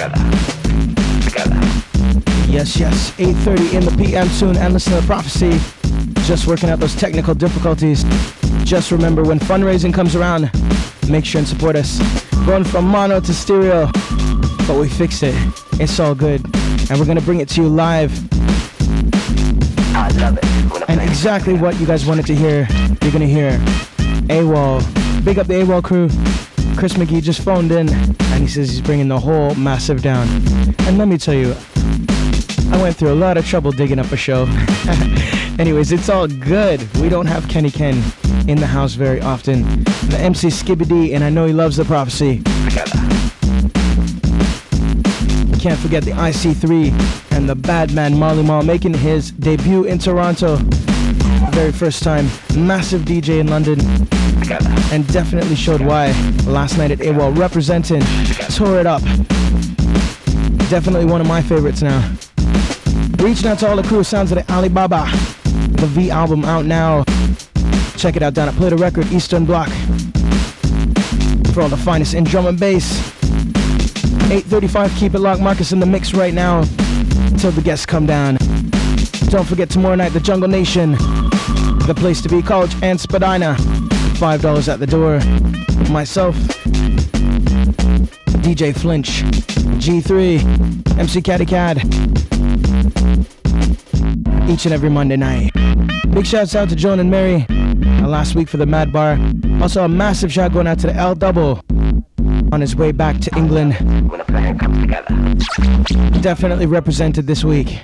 Yes, 8:30 in the PM soon, and listen to the prophecy. Just working out those technical difficulties. Just remember, when fundraising comes around, make sure and support us. Going from mono to stereo, but we fixed it. It's all good, and we're gonna bring it to you live. I love it. And exactly what you guys wanted to hear, you're gonna hear. AWOL, big up the AWOL crew. Chris McGee just phoned in, and he says he's bringing the whole massive down. And let me tell you, I went through a lot of trouble digging up a show. Anyways, it's all good. We don't have Kenny Ken in the house very often. The MC Skibby D, and I know he loves the prophecy. Can't forget the IC3 and the Bad Man Marley Marl making his debut in Toronto. Very first time. Massive DJ in London. And definitely showed why last night at AWOL, representing. Tore it up. Definitely one of my favorites now. Reaching out to all the crew, sounds of the Alibaba. The V album out now. Check it out down at Play the Record, Eastern Bloc. For all the finest in drum and bass. 8:35, keep it locked. Marcus in the mix right now till the guests come down. Don't forget tomorrow night, the Jungle Nation. The place to be, College and Spadina. $5 at the door. Myself, DJ Flinch, G3, MC Caddy Cad. Each and every Monday night. Big shouts out to Joan and Mary last week for the Mad Bar. Also a massive shout going out to the L Double on his way back to England. When a plan comes together. Definitely represented this week.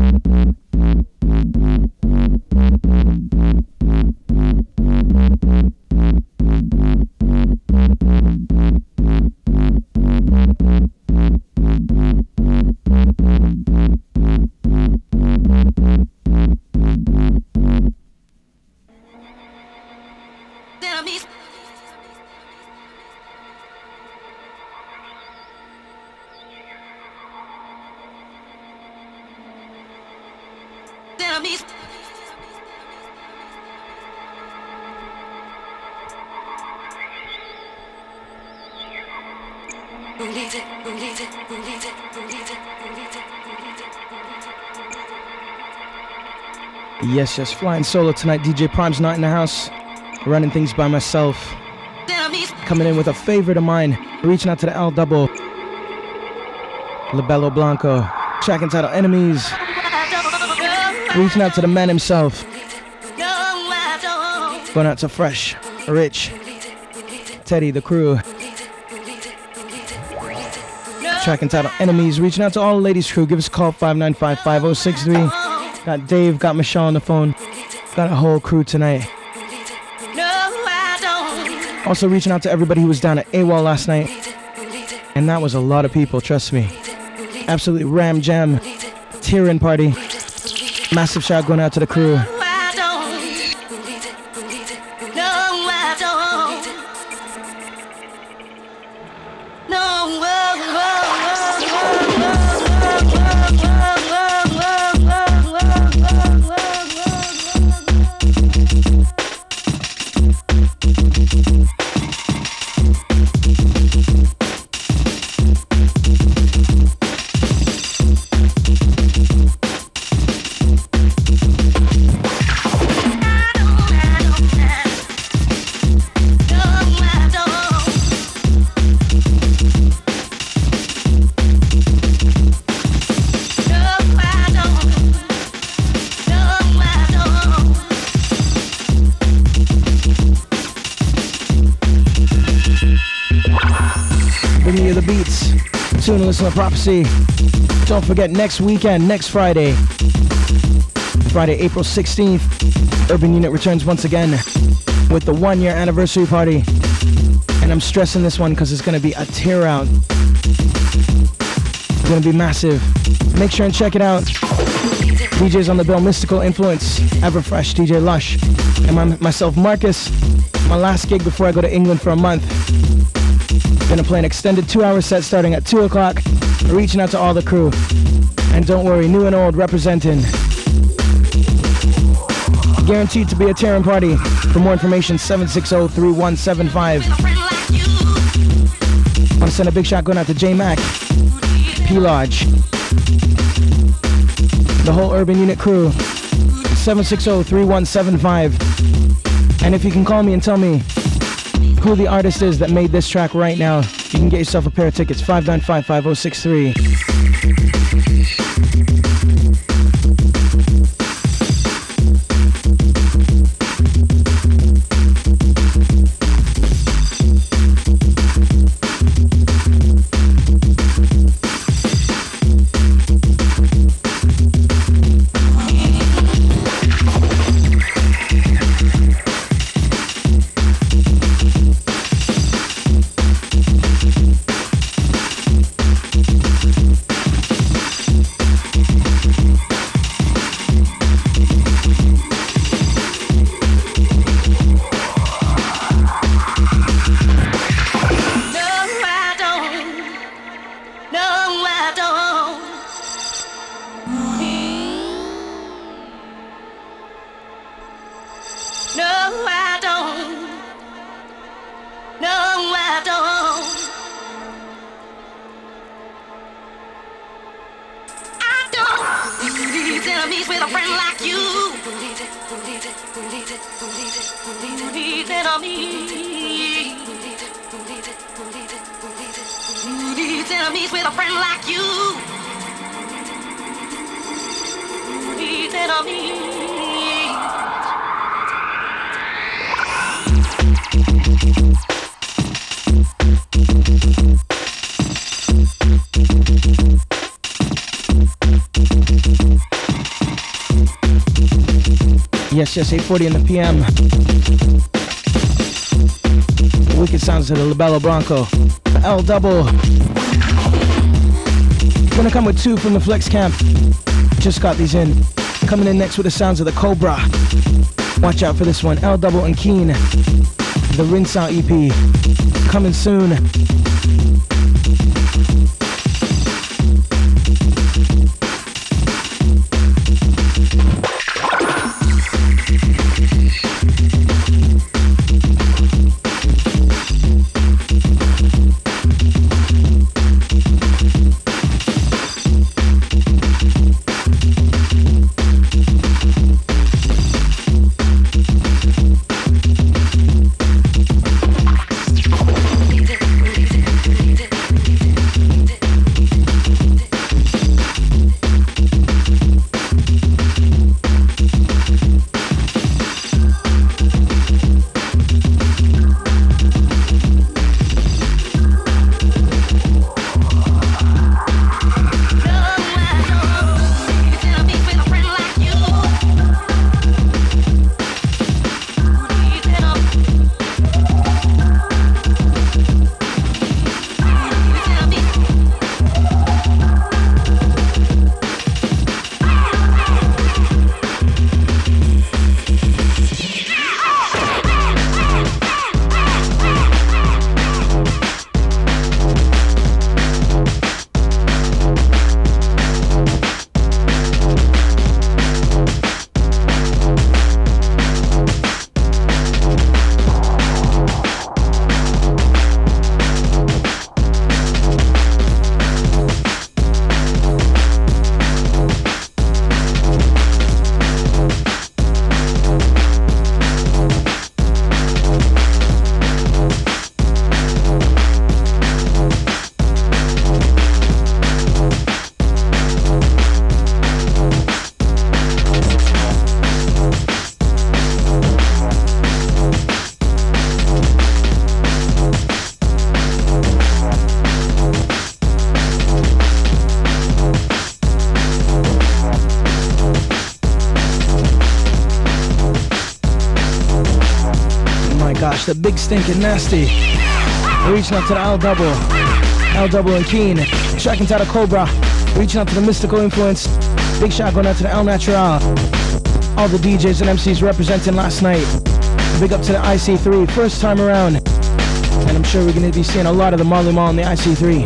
Yes, flying solo tonight. DJ Prime's not in the house. Running things by myself. Coming in with a favorite of mine. Reaching out to the L Double. Labello Blanco. Track entitled Enemies. Reaching out to the man himself. Going out to Fresh, Rich, Teddy, the crew. Track entitled Enemies. Reaching out to all the ladies crew. Give us a call, 595-5063. Got Dave, got Michelle on the phone. Got a whole crew tonight. Also reaching out to everybody who was down at AWOL last night. And that was a lot of people, trust me. Absolutely ram jam. Tearing party. Massive shout going out to the crew. Tune and listen to Prophecy. Don't forget, next weekend, next Friday, April 16th, Urban Unit returns once again with the 1-year anniversary party. And I'm stressing this one because it's going to be a tear out. It's going to be massive. Make sure and check it out. DJs on the bill, Mystical Influence, Everfresh, DJ Lush, and myself, Marcus. My last gig before I go to England for a month. Gonna play an extended 2-hour set starting at 2 o'clock. Reaching out to all the crew. And don't worry, new and old representing. Guaranteed to be a tearing party. For more information, 760-3175. Want to send a big shout going out to J Mac. P Lodge. The whole Urban Unit crew. 760-3175. And if you can call me and tell me who the artist is that made this track right now, you can get yourself a pair of tickets. 595-5063. Yes, 8:40 in the PM. The wicked sounds of the Labello Bronco. The L Double. Gonna come with two from the Flex Camp. Just got these in. Coming in next with the sounds of the Cobra. Watch out for this one. L Double and Keen. The Rinse Out EP. Coming soon. The Big Stinkin' Nasty. Reaching out to the L Double and Keen. Track entitled Cobra. Reaching out to the Mystical Influence. Big shout going out to the El Natural. All the DJs and MCs representing last night. Big up to the IC3, first time around. And I'm sure we're going to be seeing a lot of the Marley Marl in the IC3.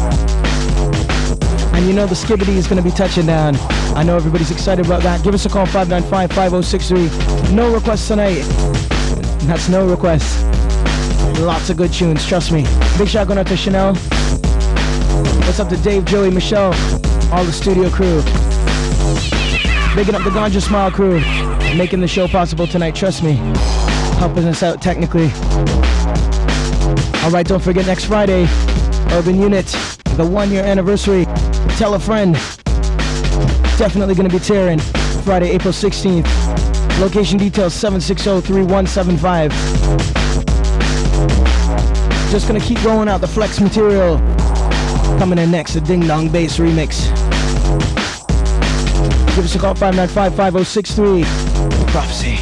And you know the Skibbity is going to be touching down. I know everybody's excited about that. Give us a call, 595-5063. No requests tonight. That's no request. Lots of good tunes, trust me. Big shout going out to Chanel. What's up to Dave, Joey, Michelle, all the studio crew. Bigging up the Ganja Smile crew, making the show possible tonight, trust me. Helping us out technically. Alright, don't forget next Friday, Urban Unit, the 1 year anniversary. Tell a friend. Definitely gonna be tearing. Friday, April 16th. Location details 760-3175. Just gonna keep rolling out the Flex material. Coming in next, the Ding Dong Bass remix. Give us a call, 595-5063. Prophecy.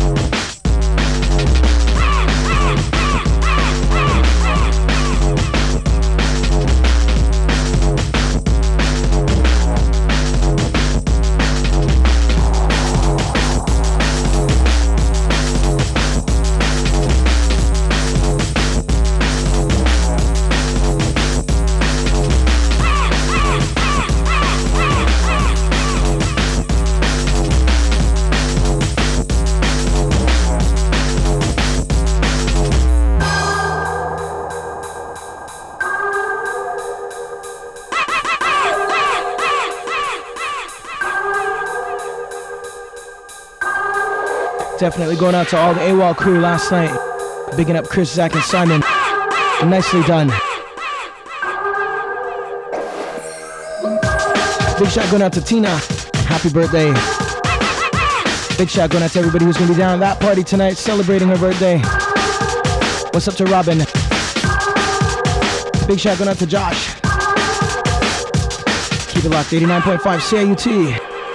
Definitely going out to all the AWOL crew last night. Bigging up Chris, Zach, and Simon. Nicely done. Big shout going out to Tina. Happy birthday. Big shout going out to everybody who's going to be down at that party tonight celebrating her birthday. What's up to Robin? Big shout going out to Josh. Keep it locked, 89.5 CIUT.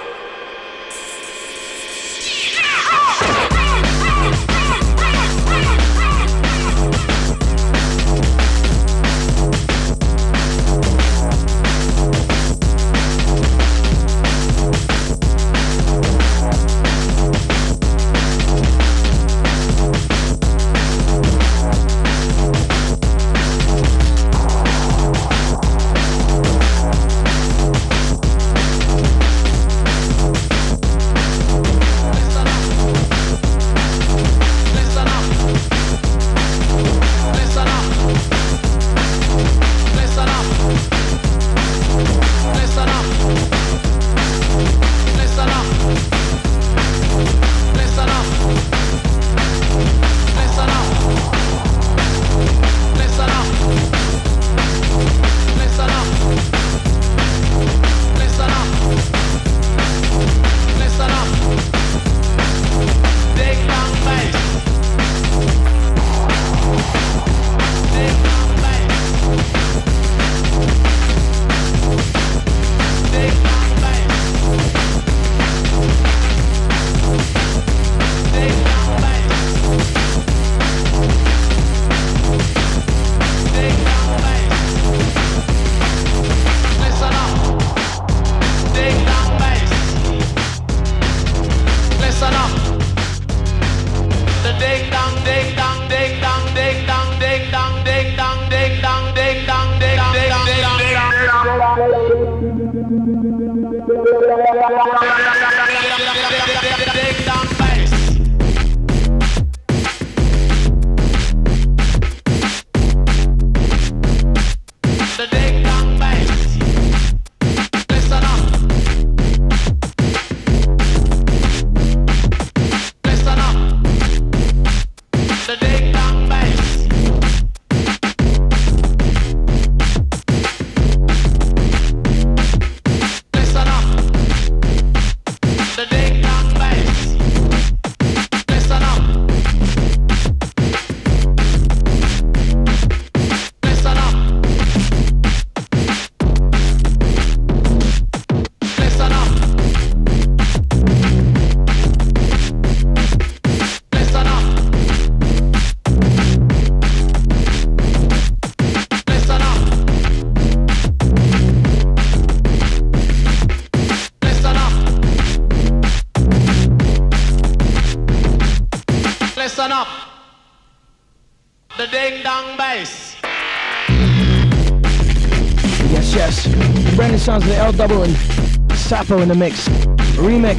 Sounds of the L Double and Sapo in the mix. Remix.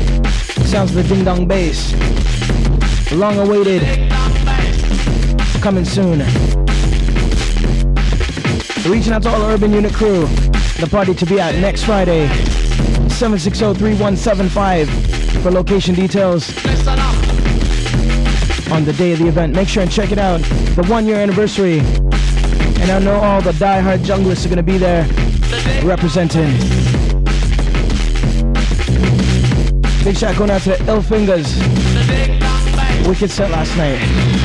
Sounds of the Ding Dong Bass. Long awaited. Coming soon. Reaching out to all the Urban Unit crew. The party to be at next Friday, 760-3175 for location details on the day of the event. Make sure and check it out. The 1-year anniversary. And I know all the die-hard junglers are going to be there representing. Big shout going out to the Ill Fingers. Wicked set last night.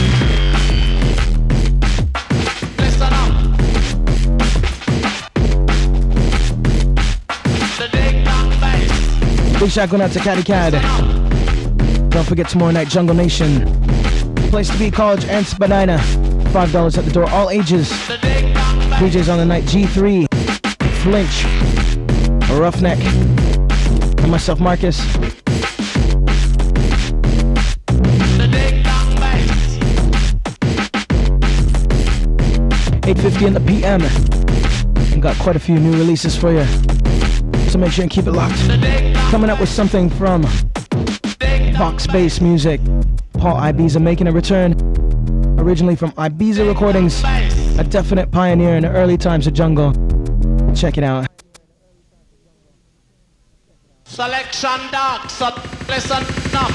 Big shout going out to Caddy Cad. Don't forget tomorrow night, Jungle Nation. Place to be, College and Spadina. $5 at the door, all ages. DJs on the night, G3, Flinch, Roughneck, and myself, Marcus. 8:50 in the PM. And got quite a few new releases for you. So make sure and keep it locked. Coming up with something from Box Bass Music. Paul Ibiza making a return. Originally from Ibiza Recordings. A definite pioneer in the early times of jungle. Check it out. Selection dark, so listen up.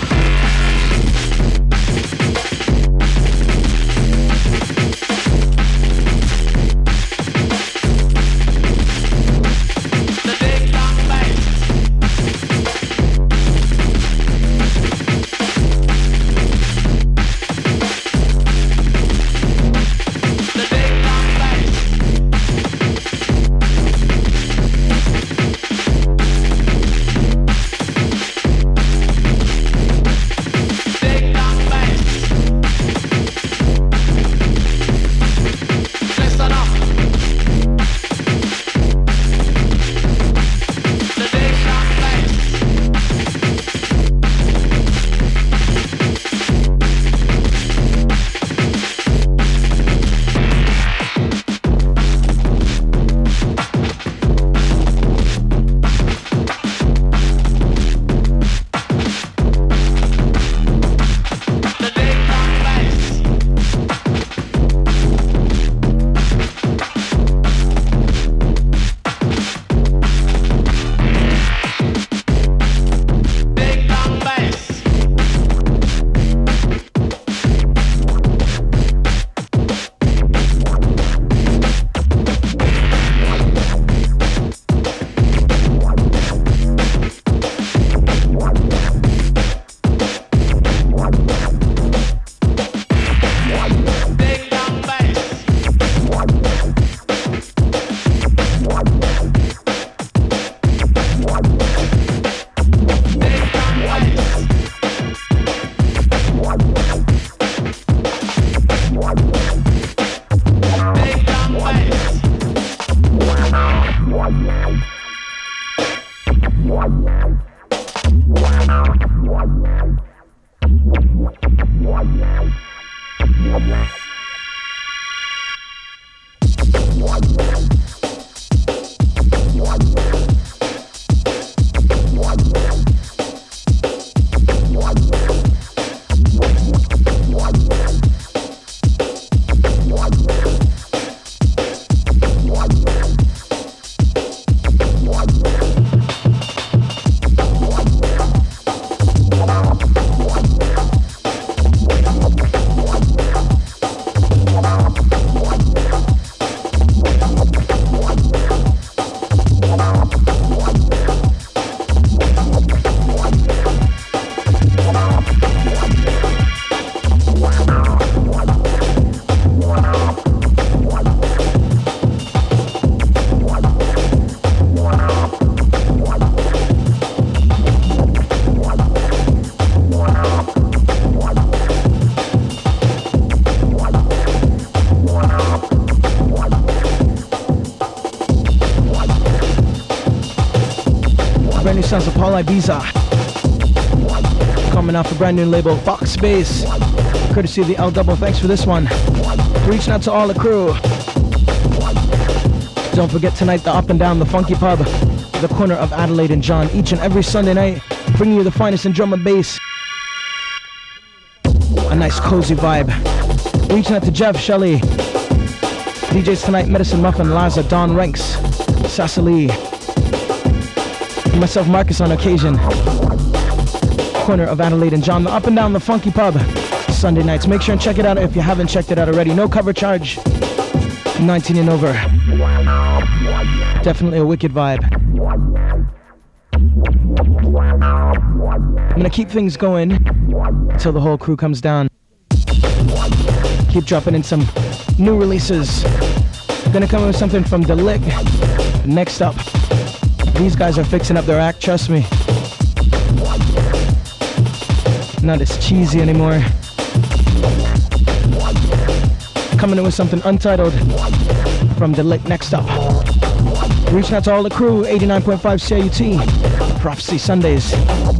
Sounds of Paul Ibiza coming off a brand new label, Box Bass, courtesy of the L Double. Thanks for this one. Reaching out to all the crew. Don't forget tonight the Up and Down, the Funky Pub, the corner of Adelaide and John, each and every Sunday night, bringing you the finest in drum and bass. A nice cozy vibe. Reaching out to Jeff Shelley DJs tonight, Medicine Muffin, Laza, Don Ranks, Cecily, and myself, Marcus, on occasion. Corner of Adelaide and John, up and down the Funky Pub, Sunday nights. Make sure and check it out if you haven't checked it out already. No cover charge, 19 and over. Definitely a wicked vibe. I'm gonna keep things going until the whole crew comes down. Keep dropping in some new releases. Gonna come with something from The Lick. Next up, these guys are fixing up their act, trust me. Not as cheesy anymore. Coming in with something untitled from The Lick. Next up, reaching out to all the crew, 89.5 CIUT, Prophecy Sundays.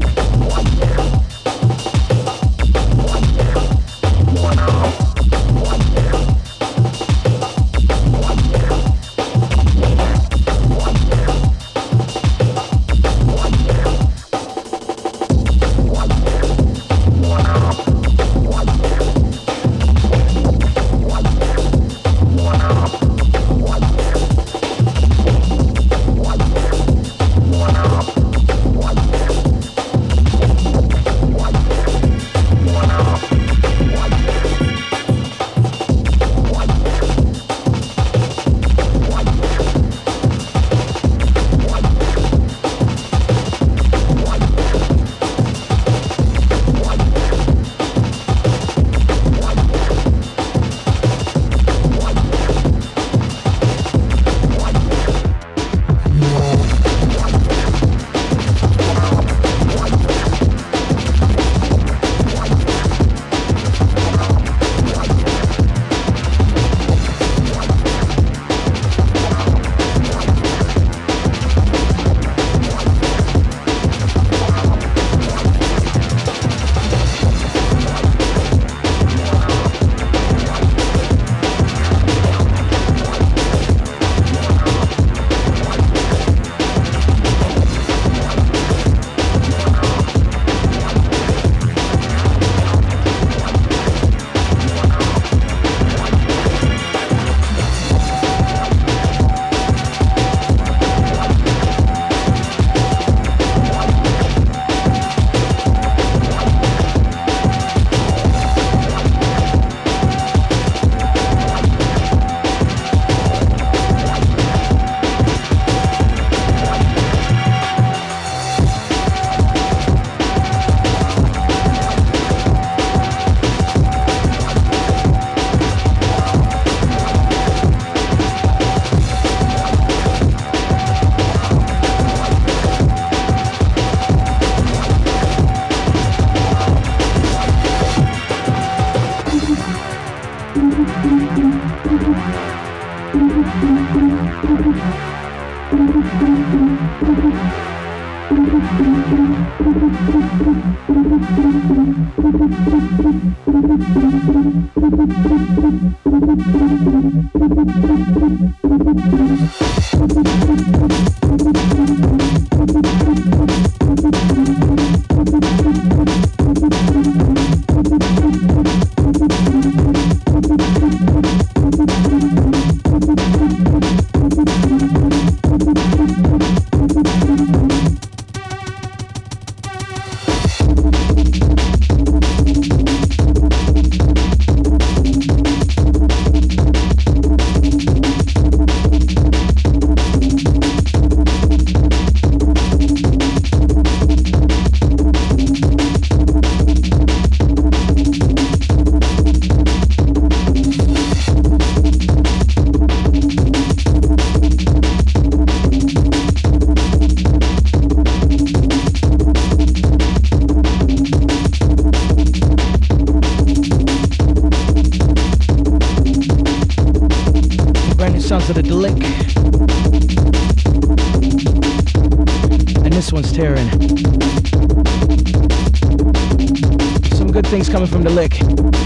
Sounds of the Lick, and this one's tearing. Some good things coming from the Lick.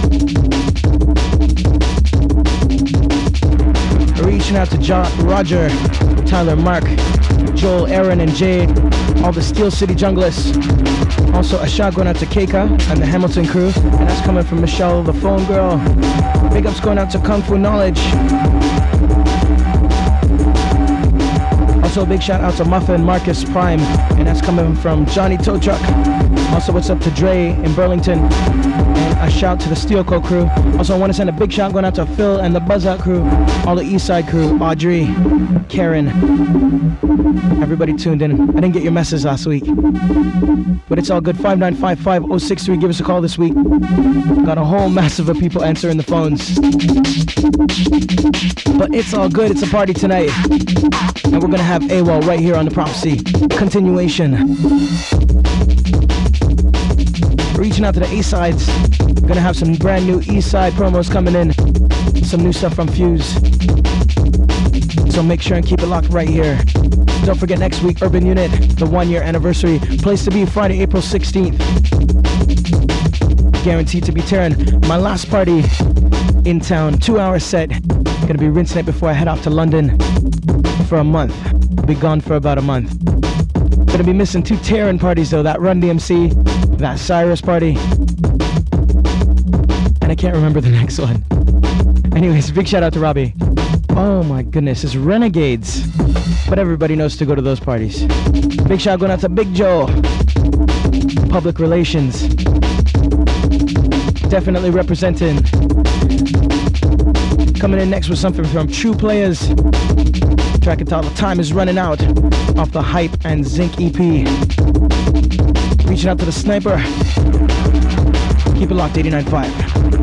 Reaching out to Roger, Tyler, Mark, Joel, Aaron, and Jade, all the Steel City Junglists. Also a shout going out to Keika and the Hamilton crew, and that's coming from Michelle, the phone girl. Big ups going out to Kung Fu Knowledge. Also, a big shout out to Muffin Marcus Prime, and that's coming from Johnny Tow Truck. Also, what's up to Dre in Burlington, and a shout to the Steel Co crew. Also, I want to send a big shout going out to Phil and the Buzz Out crew, all the Eastside crew, Audrey, Karen, everybody tuned in. I didn't get your message last week, but it's all good. 5955063. Give us a call this week. Got a whole massive of people answering the phones, but it's all good. It's a party tonight, and we're gonna have AWOL right here on the Prophecy continuation. Reaching out to the A-sides. Gonna have some brand new Eastside promos coming in. Some new stuff from Fuse. So make sure and keep it locked right here. Don't forget next week, Urban Unit, the 1-year anniversary. Place to be Friday, April 16th. Guaranteed to be tearing. My last party in town, 2-hour set. Gonna be rinsing it before I head off to London for a month. Be gone for about a month. Gonna be missing 2 tearing parties though, that Run DMC, that Cyrus party, and I can't remember the next one. Anyways, big shout out to Robbie. Oh my goodness, it's Renegades, but everybody knows to go to those parties. Big shout going out to Big Joe, public relations, definitely representing. Coming in next with something from True Players. Track entitled Time Is Running Out off the Hype and Zinc EP. Reaching out to the Sniper. Keep it locked, 89.5.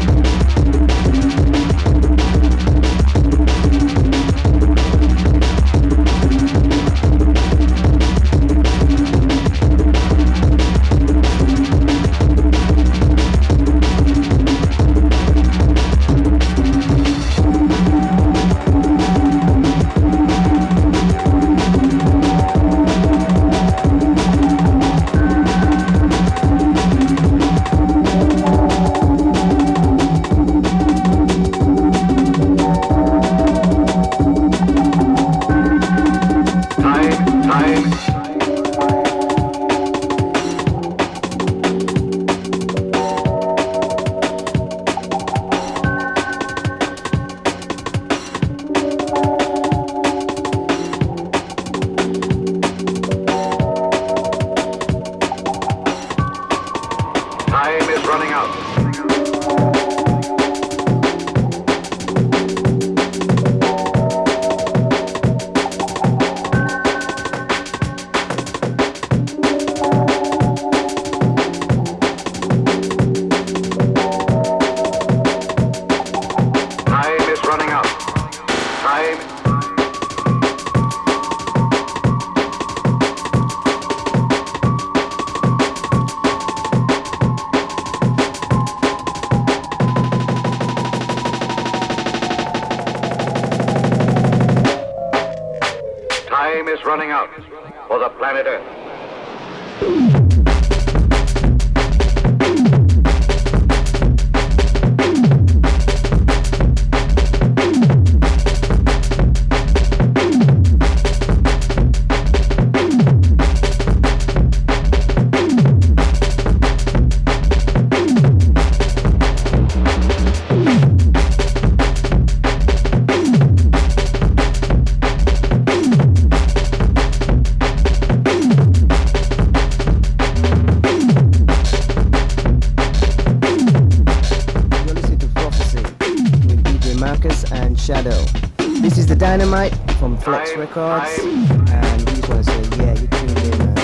Dynamite from Flex Records, and we just want to say, yeah, you tuned in, man.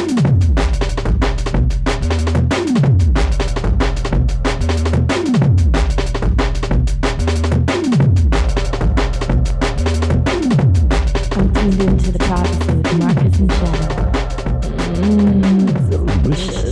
I'm tuned into the Prophecy with Marcus and Shadow. Delicious.